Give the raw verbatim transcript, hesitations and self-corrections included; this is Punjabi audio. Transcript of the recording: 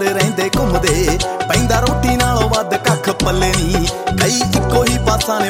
ਯਾਰ ਰਹਿੰਦੇ ਘੁੰਮਦੇ, ਪੈਂਦਾ ਰੋਟੀ ਨਾਲੋਂ ਵੱਧ ਕੱਖ ਪੱਲੇ ਨੀ। ਕਈ